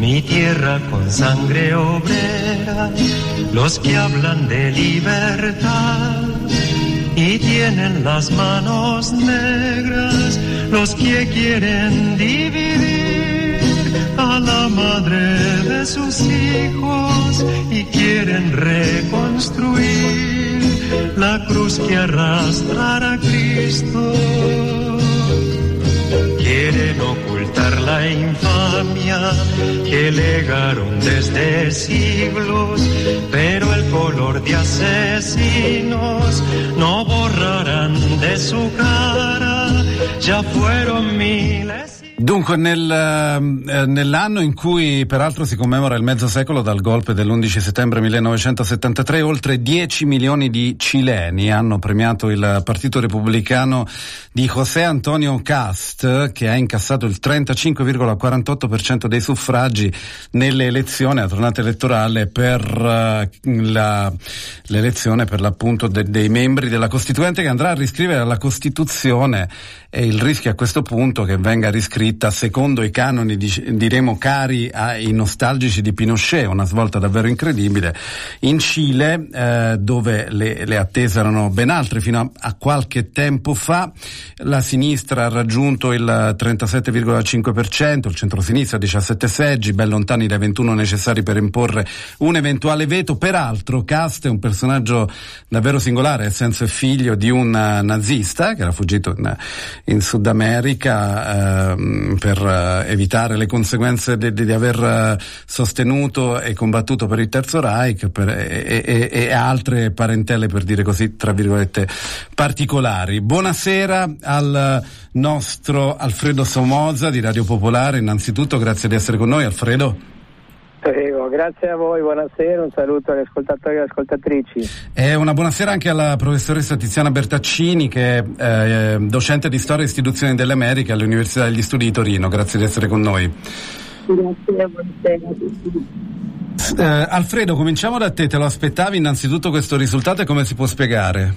mi tierra con sangre obrera, los que hablan de libertad y tienen las manos negras, los que quieren dividir a la madre de sus hijos y quieren reconstruir la cruz que arrastrará a Cristo. Quieren ocultar la infamia que legaron desde siglos, pero el color de asesinos no borrarán de su cara, ya fueron miles. Dunque, nell'anno in cui peraltro si commemora il mezzo secolo dal golpe dell'11 settembre 1973, oltre 10 milioni di cileni hanno premiato il Partito Repubblicano di José Antonio Cast, che ha incassato il 35,48% dei suffragi nelle elezioni, la tornata elettorale per l'elezione per l'appunto dei membri della Costituente, che andrà a riscrivere la Costituzione, e il rischio a questo punto che venga riscritta secondo i canoni diremo cari ai nostalgici di Pinochet, una svolta davvero incredibile. In Cile, dove le attese erano ben altre fino a qualche tempo fa, la sinistra ha raggiunto il 37,5%, il centrosinistra 17 seggi, ben lontani dai 21 necessari per imporre un eventuale veto. Peraltro Cast è un personaggio davvero singolare, nel senso è figlio di un nazista che era fuggito in Sud America per evitare le conseguenze di aver sostenuto e combattuto per il Terzo Reich e altre parentele, per dire così, tra virgolette, particolari. Buonasera al nostro Alfredo Somoza di Radio Popolare. Innanzitutto grazie di essere con noi, Alfredo. Prego, grazie a voi, buonasera, un saluto agli ascoltatori e alle ascoltatrici. E una buonasera anche alla professoressa Tiziana Bertaccini, che è docente di Storia e Istituzioni delle Americhe all'Università degli Studi di Torino. Grazie di essere con noi. Grazie, buonasera a tutti. Alfredo, cominciamo da te. Te lo aspettavi innanzitutto questo risultato e come si può spiegare?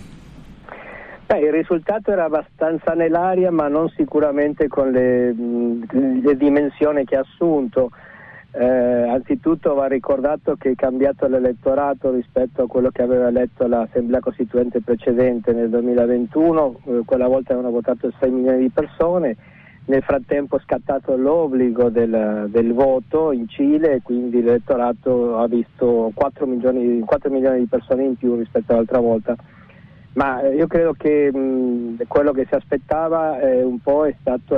Il risultato era abbastanza nell'aria, ma non sicuramente con le dimensioni che ha assunto. Anzitutto va ricordato che è cambiato l'elettorato rispetto a quello che aveva eletto l'Assemblea Costituente precedente nel 2021, quella volta avevano votato 6 milioni di persone, nel frattempo è scattato l'obbligo del voto in Cile e quindi l'elettorato ha visto 4 milioni di persone in più rispetto all'altra volta. Ma io credo che quello che si aspettava un po' è stato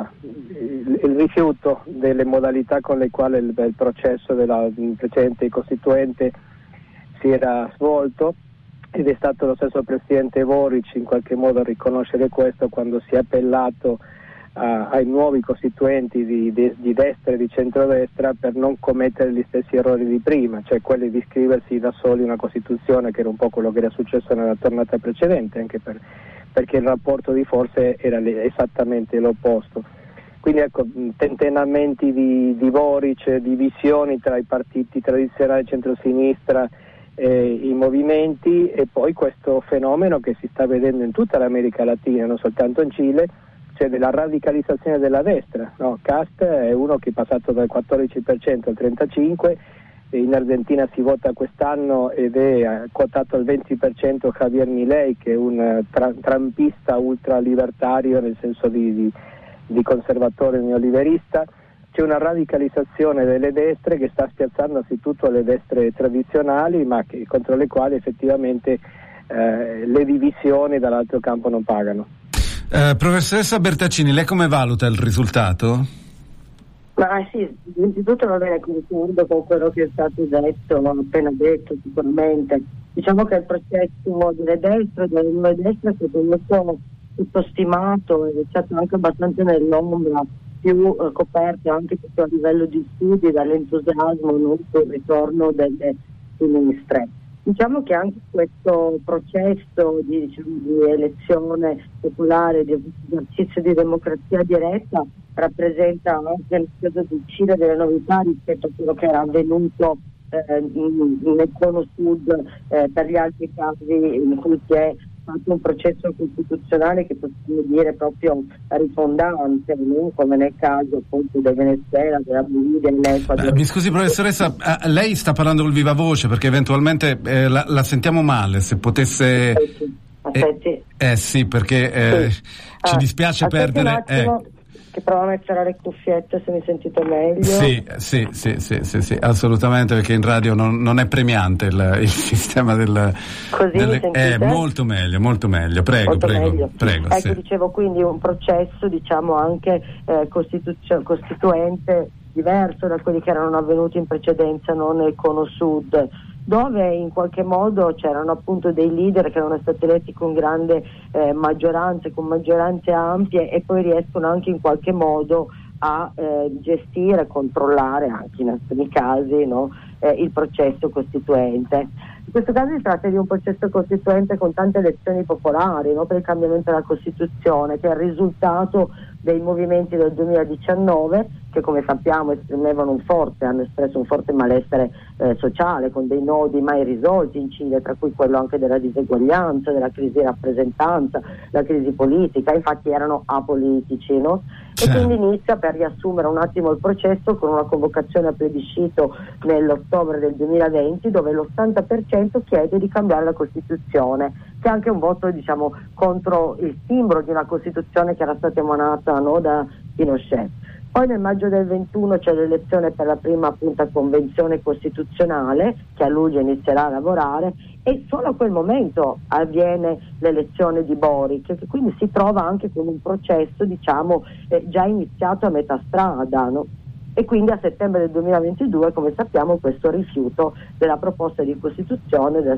il rifiuto delle modalità con le quali il processo della precedente Costituente si era svolto, ed è stato lo stesso Presidente Boric in qualche modo a riconoscere questo quando si è appellato ai nuovi costituenti di destra e di centrodestra per non commettere gli stessi errori di prima, cioè quelli di scriversi da soli una Costituzione, che era un po' quello che era successo nella tornata precedente, anche perché il rapporto di forze era esattamente l'opposto. Quindi ecco, tentennamenti di Boric, divisioni tra i partiti tradizionali centrosinistra e i movimenti, e poi questo fenomeno che si sta vedendo in tutta l'America Latina, non soltanto in Cile, cioè della radicalizzazione della destra, no? Cast è uno che è passato dal 14% al 35%, in Argentina si vota quest'anno ed è quotato al 20% Javier Milei, che è un trampista ultralibertario nel senso di conservatore neoliberista. C'è una radicalizzazione delle destre che sta spiazzando anzitutto le destre tradizionali, ma contro le quali effettivamente le divisioni dall'altro campo non pagano. Professoressa Bertaccini, lei come valuta il risultato? Ma sì, innanzitutto va bene, concordo con quello che è stato detto, appena detto sicuramente. Diciamo che il processo delle nuove destre è stato molto sottostimato ed è stato anche abbastanza nell'ombra, più coperto anche a livello di studi dall'entusiasmo non sul ritorno delle sinistre. Diciamo che anche questo processo di elezione popolare, di esercizio di democrazia diretta, rappresenta anche il periodo di uscita delle novità rispetto a quello che era avvenuto nel cono sud per gli altri casi in cui si è fatto un processo costituzionale che possiamo dire proprio rifondante, come nel caso appunto del Venezuela, della Bolivia, dell'Ecuador. Mi scusi professoressa, lei sta parlando col viva voce perché eventualmente la sentiamo male, se potesse... Aspetti. Sì, perché ci dispiace perdere... Che provo a mettere le cuffiette, se mi sentite meglio. Sì, assolutamente, perché in radio non è premiante il sistema molto meglio. Prego. Ecco, sì. Dicevo, quindi un processo, diciamo, anche costituente, diverso da quelli che erano avvenuti in precedenza, non nel Cono Sud, dove in qualche modo c'erano appunto dei leader che erano stati eletti con grande maggioranze, con maggioranze ampie, e poi riescono anche in qualche modo a gestire, controllare anche in alcuni casi, no, il processo costituente. In questo caso si tratta di un processo costituente con tante elezioni popolari, no, per il cambiamento della Costituzione, che è il risultato dei movimenti del 2019 che, come sappiamo, hanno espresso un forte malessere sociale, con dei nodi mai risolti in Cile, tra cui quello anche della diseguaglianza, della crisi di rappresentanza, la crisi politica. Infatti erano apolitici, no? E quindi inizia, per riassumere un attimo il processo, con una convocazione a plebiscito nell'ottobre del 2020, dove l'80% chiede di cambiare la Costituzione, che è anche un voto, diciamo, contro il simbolo di una Costituzione che era stata emanata, no, da Pinochet. Poi nel maggio del 21 c'è l'elezione per la prima, appunto, convenzione costituzionale, che a luglio inizierà a lavorare, e solo a quel momento avviene l'elezione di Boric, che quindi si trova anche con un processo, diciamo, già iniziato a metà strada, no? E quindi a settembre del 2022, come sappiamo, questo rifiuto della proposta di Costituzione del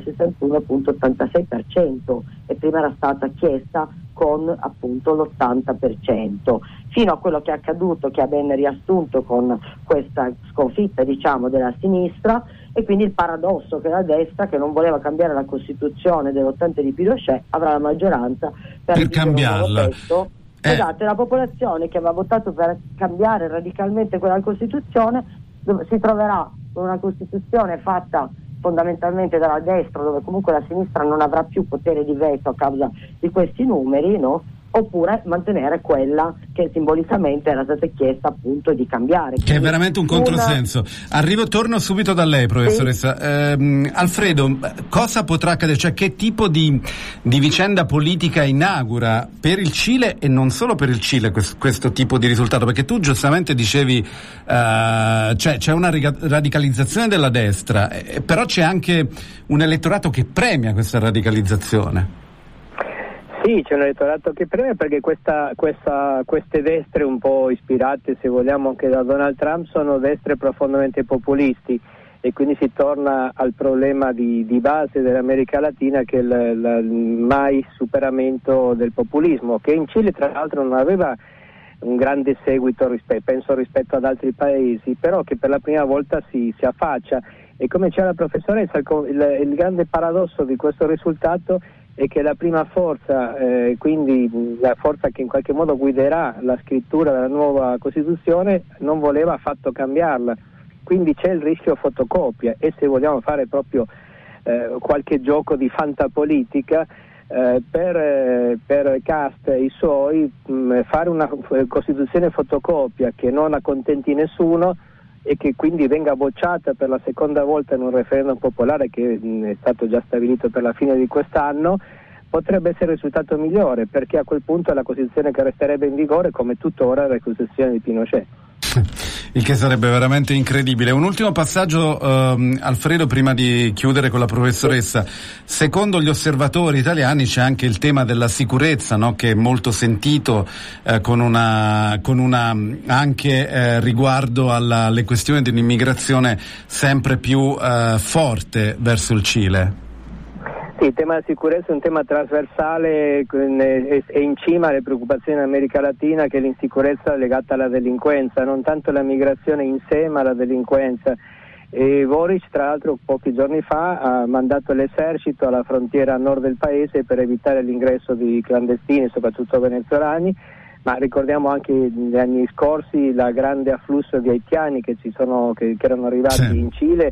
61,86%, e prima era stata chiesta con appunto l'80%, fino a quello che è accaduto, che ha ben riassunto con questa sconfitta, diciamo, della sinistra, e quindi il paradosso che la destra, che non voleva cambiare la Costituzione dell'80 di Pinochet, avrà la maggioranza per cambiarla. Esatto, la popolazione che aveva votato per cambiare radicalmente quella Costituzione si troverà con una Costituzione fatta fondamentalmente dalla destra, dove comunque la sinistra non avrà più potere di veto a causa di questi numeri, no? Oppure mantenere quella che simbolicamente era stata chiesta, appunto, di cambiare. Che è veramente un controsenso. Torno subito da lei, professoressa. Sì. Alfredo, cosa potrà accadere? Cioè, che tipo di vicenda politica inaugura per il Cile, e non solo per il Cile, questo tipo di risultato? Perché tu giustamente dicevi c'è una radicalizzazione della destra, però c'è anche un elettorato che premia questa radicalizzazione. Sì, c'è un elettorato che premia, perché queste destre un po' ispirate, se vogliamo, anche da Donald Trump, sono destre profondamente populisti, e quindi si torna al problema di base dell'America Latina, che è il mai superamento del populismo, che in Cile tra l'altro non aveva un grande seguito rispetto ad altri paesi, però che per la prima volta si affaccia. E come diceva la professoressa, il grande paradosso di questo risultato è che la prima forza, quindi la forza che in qualche modo guiderà la scrittura della nuova Costituzione, non voleva affatto cambiarla. Quindi c'è il rischio fotocopia, e se vogliamo fare proprio qualche gioco di fantapolitica, per Cast e i suoi, fare una Costituzione fotocopia che non accontenti nessuno, e che quindi venga bocciata per la seconda volta in un referendum popolare che è stato già stabilito per la fine di quest'anno, potrebbe essere il risultato migliore, perché a quel punto è la Costituzione che resterebbe in vigore, come tuttora la Costituzione di Pinochet. Il che sarebbe veramente incredibile. Un ultimo passaggio, Alfredo, prima di chiudere con la professoressa. Secondo gli osservatori italiani c'è anche il tema della sicurezza, no? Che è molto sentito, con una anche riguardo alle questioni dell'immigrazione sempre più forte verso il Cile. Sì, il tema della sicurezza è un tema trasversale, è in cima alle preoccupazioni dell'America Latina, che è l'insicurezza legata alla delinquenza, non tanto la migrazione in sé, ma la delinquenza. E Boric, tra l'altro, pochi giorni fa ha mandato l'esercito alla frontiera a nord del paese per evitare l'ingresso di clandestini, soprattutto venezuelani, ma ricordiamo anche negli anni scorsi la grande afflusso di haitiani che erano arrivati in Cile,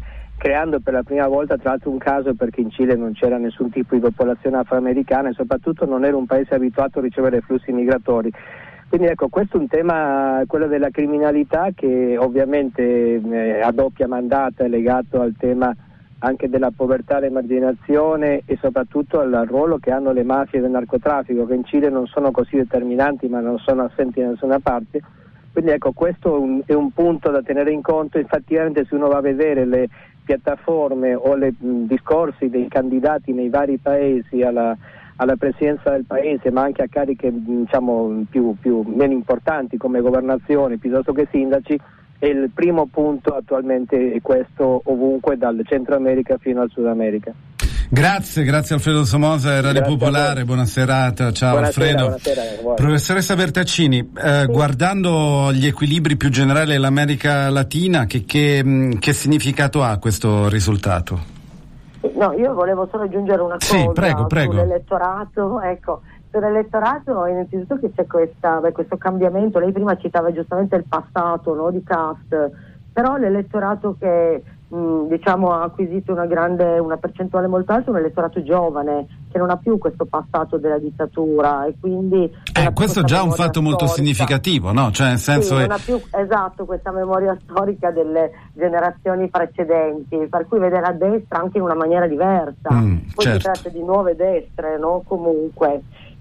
creando per la prima volta tra l'altro un caso, perché in Cile non c'era nessun tipo di popolazione afroamericana e soprattutto non era un paese abituato a ricevere flussi migratori. Quindi ecco, questo è un tema, quello della criminalità, che ovviamente a doppia mandata è legato al tema anche della povertà, l'emarginazione e soprattutto al ruolo che hanno le mafie del narcotraffico, che in Cile non sono così determinanti ma non sono assenti da nessuna parte. Quindi ecco, questo è un punto da tenere in conto. Effettivamente se uno va a vedere le piattaforme o i discorsi dei candidati nei vari paesi alla presidenza del paese, ma anche a cariche diciamo meno importanti come governazione piuttosto che sindaci, e il primo punto attualmente è questo ovunque, dal Centro America fino al Sud America. Grazie Alfredo Somoza, Radio Popolare, buona serata, ciao Alfredo. Buonasera. Professoressa Bertaccini, guardando gli equilibri più generali dell'America Latina, che significato ha questo risultato? No, io volevo solo aggiungere una cosa. Sì, prego. Sull'elettorato, ecco. Sull'elettorato innanzitutto che c'è questo cambiamento. Lei prima citava giustamente il passato, no, di Cast, però l'elettorato che ha acquisito una percentuale molto alta è un elettorato giovane che non ha più questo passato della dittatura, e quindi questo è già un fatto molto significativo, no? Cioè nel senso non ha più questa memoria storica delle generazioni precedenti, per cui vede la destra anche in una maniera diversa. Poi certo. Si tratta di nuove destre, no? Comunque.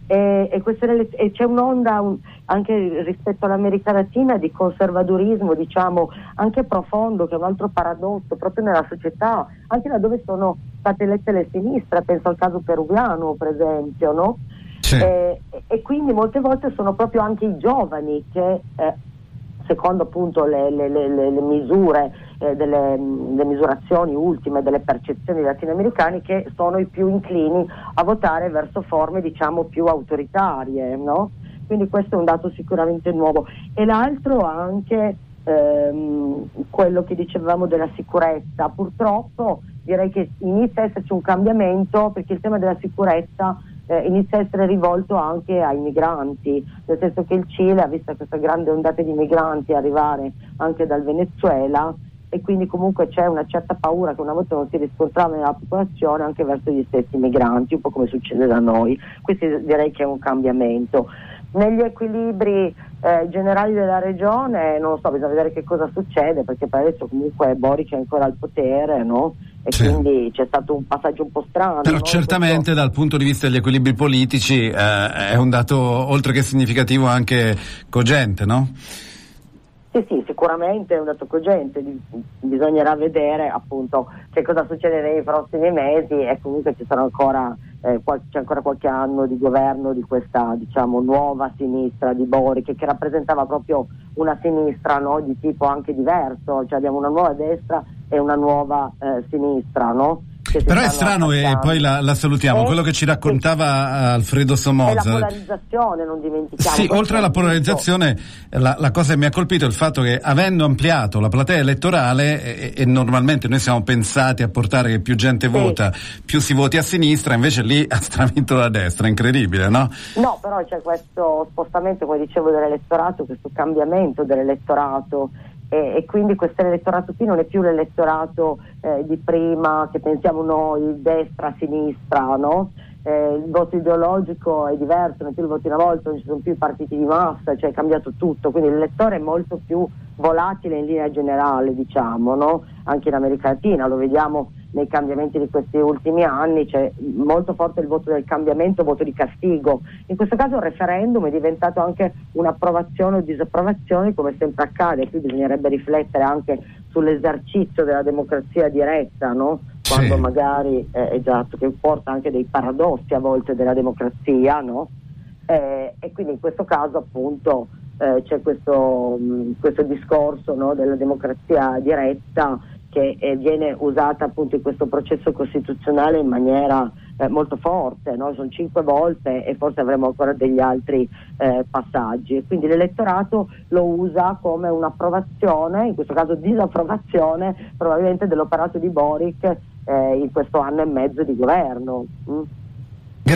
E c'è un'onda anche rispetto all'America Latina di conservadurismo, diciamo, anche profondo, che è un altro paradosso proprio nella società, anche laddove sono state elette le sinistre, penso al caso peruviano per esempio, no? Sì. E quindi molte volte sono proprio anche i giovani che secondo appunto le misure, le misurazioni ultime delle percezioni dei latinoamericani, che sono i più inclini a votare verso forme diciamo più autoritarie, no? Quindi questo è un dato sicuramente nuovo. E l'altro anche quello che dicevamo della sicurezza. Purtroppo direi che inizia a esserci un cambiamento, perché il tema della sicurezza inizia a essere rivolto anche ai migranti, nel senso che il Cile ha visto questa grande ondata di migranti arrivare anche dal Venezuela, e quindi comunque c'è una certa paura che una volta non si riscontrava nella popolazione anche verso gli stessi migranti, un po' come succede da noi. Questo direi che è un cambiamento. Negli equilibri generali della regione non lo so, bisogna vedere che cosa succede, perché per adesso comunque Boric è ancora al potere, no? E sì, quindi c'è stato un passaggio un po' strano. Però no? certamente dal punto di vista degli equilibri politici è un dato oltre che significativo anche cogente, no? Sì, sicuramente è un dato cogente, bisognerà vedere appunto che cosa succede nei prossimi mesi, e comunque ci sarà ancora c'è ancora qualche anno di governo di questa diciamo nuova sinistra di Boric, che rappresentava proprio una sinistra, no, di tipo anche diverso, cioè abbiamo una nuova destra e una nuova sinistra, no? Però è strano, e poi la salutiamo, quello che ci raccontava Alfredo Somoza. E la polarizzazione, non dimentichiamo. Sì, oltre alla polarizzazione, la cosa che mi ha colpito è il fatto che, avendo ampliato la platea elettorale, e normalmente noi siamo pensati a portare che più gente vota, più si voti a sinistra, invece lì ha stravinto la destra, incredibile, no? No, però c'è questo spostamento, come dicevo, dell'elettorato, questo cambiamento dell'elettorato. E quindi questo elettorato qui non è più l'elettorato di prima che pensiamo noi, destra-sinistra, no? Il voto ideologico è diverso, non è più il voto una volta, non ci sono più i partiti di massa, cioè è cambiato tutto, quindi l'elettore è molto più volatile in linea generale, diciamo, no? Anche in America Latina lo vediamo nei cambiamenti di questi ultimi anni, c'è molto forte il voto del cambiamento, il voto di castigo. In questo caso il referendum è diventato anche un'approvazione o disapprovazione, come sempre accade. Qui bisognerebbe riflettere anche sull'esercizio della democrazia diretta, no? Quando magari esatto, che porta anche dei paradossi a volte della democrazia, no? E quindi in questo caso appunto c'è questo discorso, no, della democrazia diretta, che viene usata appunto in questo processo costituzionale in maniera molto forte, no? Sono 5 volte e forse avremo ancora degli altri passaggi, e quindi l'elettorato lo usa come un'approvazione, in questo caso disapprovazione probabilmente dell'operato di Boric in questo anno e mezzo di governo.